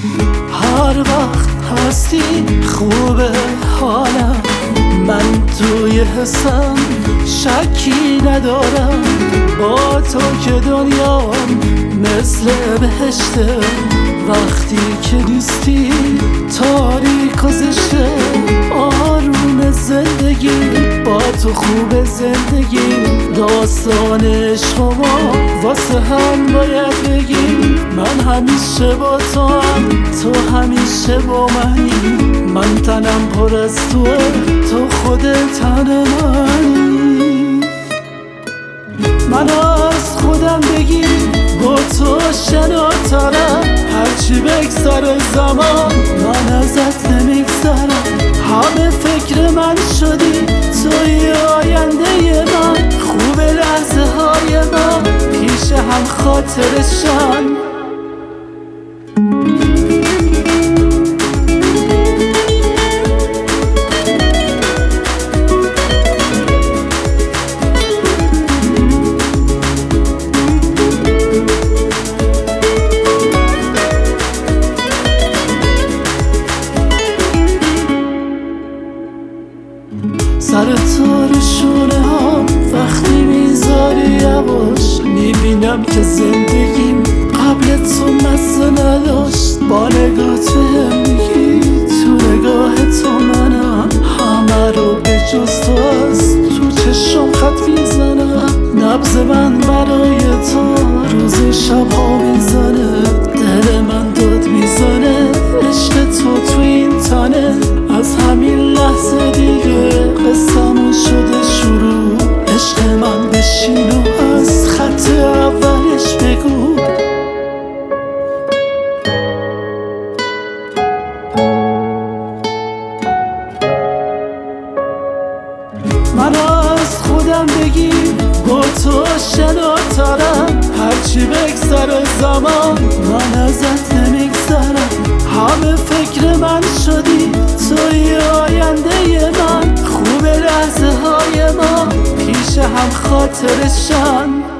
هر وقت هستی خوبه حالم، من توی حسم شکی ندارم. با تو که دنیام مثل بهشته، وقتی که نیستی تاریک و زشته. آروم زندگی با تو خوب زندگی، داستان عشق ما واسه هم باید بگیم. من همیشه با تو هم، تو همیشه با منی. من تنم پر از توه، تو خودت تن منی. من از خودم بگیر با تو شناترم، هرچی بگذره زمان من ازت نمیگذرم. همه فکر من شدی توی آینده من، خوب لحظه های من پیش هم خاطرشن. سر تو رو شونه هم وقتی میذاری یواش، میبینم که زندگیم قبل تو مزه نداشت. با نگاه تو میگی تو نگاه تو منم، همه رو به جز تو از تو چشم خط میزنم. نبض من برای تو روز شب ها میزنه، دل من داد میزنه عشق تو این تنه. از همین لحظه دیگه قصه‌مون شده شروع، عشق من بشین و از خط اولش بگو. من از خودم بگیر با تو شناترم، هرچی بگذره زمان من ازت نمیگذرم. همه فکر من شدی توی آینده من، خوب لحظه های ما پیش هم خاطرشن.